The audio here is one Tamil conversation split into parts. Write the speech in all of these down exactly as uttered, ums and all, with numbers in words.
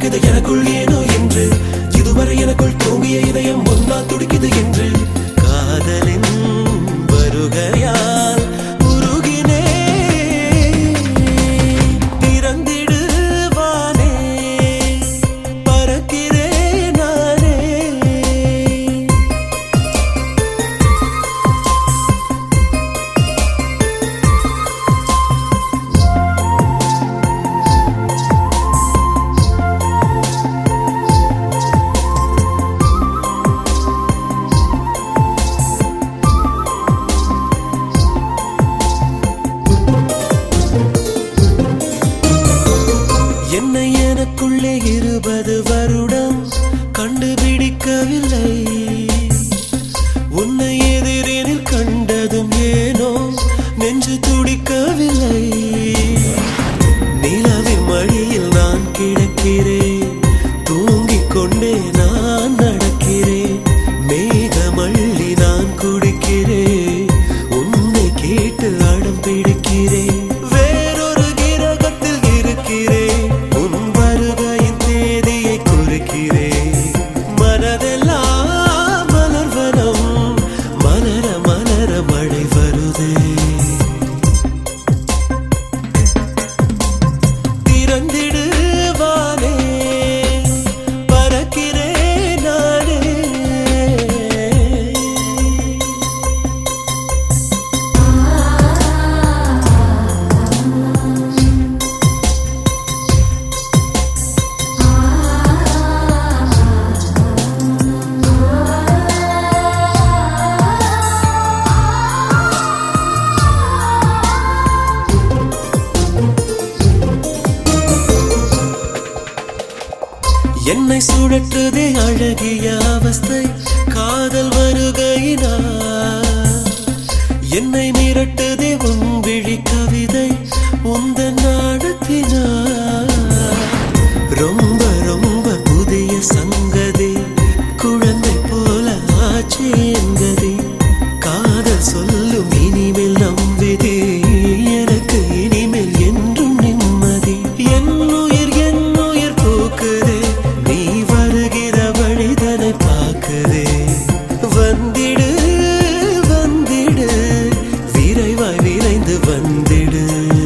துடிக்குது எனக்குள் ஏனோ என்று, இதுவரை எனக்குள் தூங்கிய இதயம் ஒன்னா துடிக்குது என்று. காதலின் வருகையால் உருகினே திறந்திடுவானே பறக்கிறேன் நானே. என்னை எனக்குள்ளே இருபது வருடம் கண்டுபிடிக்கவில்லை. உன்னை எதிரினில் கண்டதும் ஏனோ நெஞ்சு துடிக்கவில்லை. நிலவின் மடியில் நான் கிடக்கிறேன், தூங்கிக் கொண்டே நான் நடக்கிறேன். மேகமள்ளி நான் குடிக்கிறேன், உன்னை கேட்டு அடம் பிடிக்கிறேன். மனதெல்லாம் மலர்வனம், மலர மலர மழை வருதே. திறந்திடுவானே பறக்கிறேன் நானே. என்னை சுழற்றுதே அழகிய அவஸ்தை காதல் வருகையினார். என்னை மிரட்டுதே உன் விழி கவிதை உந்தன் நாடத்தினார். ரொம்ப ரொம்ப புதிய சங்கதி, குழந்தை போல ஆச்சு என்கதி. காதல் சொல்லும் இனிமேல் நம்பிதே, எனக்கு இனிமேல் என்றும் நிம்மதி. என் உயிர் என் உயிர் போக்குதே, நீ வருகிற வழிதனை பார்க்குதே. வந்திடு வந்திடு விரைவாய் விரைந்து வந்திடு.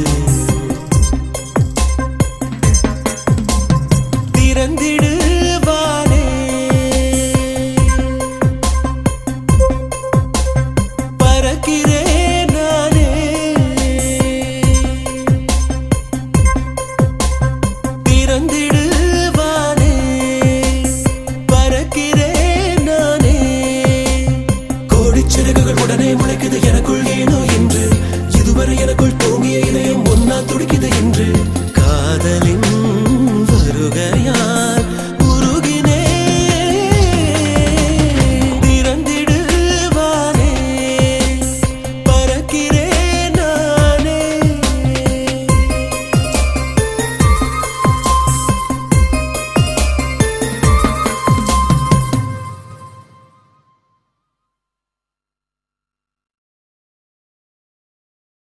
திறந்திடுவானே பறக்கிறேன் நானே. திறந்திடுவானே பறக்கிறேன் நானே. கோடிச்சிறகுகள் உடனே முளைக்குது எனக்குள் ஏனோ என்று, இதுவரை எனக்குள்